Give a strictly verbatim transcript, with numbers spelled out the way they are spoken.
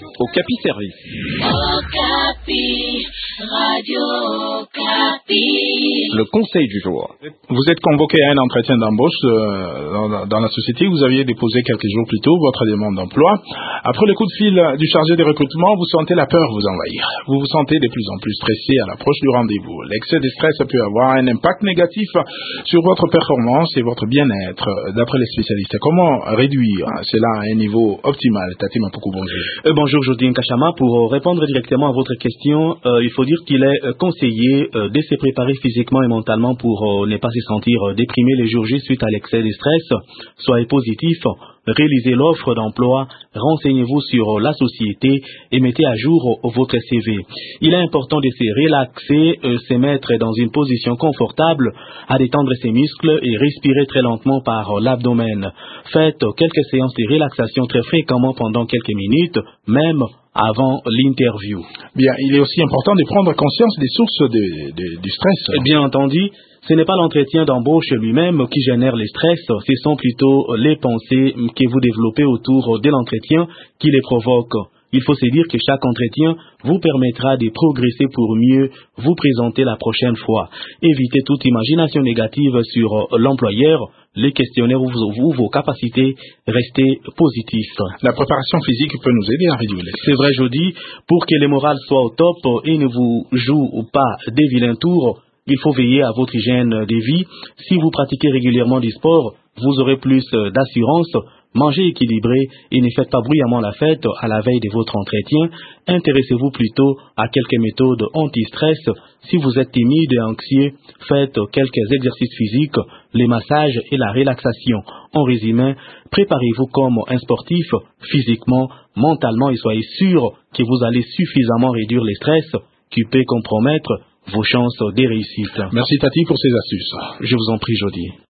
Okapi Service. Okapi, Radio Okapi. Le conseil du jour. Vous êtes convoqué à un entretien d'embauche euh, dans, dans la société. Vous aviez déposé quelques jours plus tôt votre demande d'emploi. Après le coup de fil du chargé de recrutement, vous sentez la peur vous envahir. Vous vous sentez de plus en plus stressé à l'approche du rendez-vous. L'excès de stress peut avoir un impact négatif sur votre performance et votre bien-être. D'après les spécialistes, comment réduire cela à un niveau optimal? Tati Mapuku, bonjour. Euh, bonjour Jodine Kachama. Pour répondre directement à votre question, euh, il faut dire qu'il est euh, conseillé euh, de se préparer physiquement et mentalement pour euh, ne pas se sentir euh, déprimé les jours J suite à l'excès de stress. Soyez positif, réalisez l'offre d'emploi, renseignez-vous sur euh, la société et mettez à jour euh, votre C V. Il est important de se relaxer, euh, se mettre dans une position confortable, à détendre ses muscles et respirer très lentement par euh, l'abdomen. Faites euh, quelques séances de relaxation très fréquemment pendant quelques minutes, même avant l'interview. Bien, il est aussi important de prendre conscience des sources de, de, du stress. Bien entendu, ce n'est pas l'entretien d'embauche lui-même qui génère le stress, ce sont plutôt les pensées que vous développez autour de l'entretien qui les provoquent. Il faut se dire que chaque entretien vous permettra de progresser pour mieux vous présenter la prochaine fois. Évitez toute imagination négative sur l'employeur, les questionnaires ou vos, vos capacités, restez positif. La préparation physique peut nous aider à réduire les stress. C'est vrai, je dis, pour que le moral soit au top et ne vous joue pas des vilains tours, il faut veiller à votre hygiène de vie. Si vous pratiquez régulièrement du sport, vous aurez plus d'assurance. Mangez équilibré et ne faites pas bruyamment la fête à la veille de votre entretien. Intéressez-vous plutôt à quelques méthodes anti-stress. Si vous êtes timide et anxieux, faites quelques exercices physiques, les massages et la relaxation. En résumé, préparez-vous comme un sportif, physiquement, mentalement et soyez sûr que vous allez suffisamment réduire le stress qui peut compromettre vos chances de réussite. Merci Tati pour ces astuces. Je vous en prie, Jody.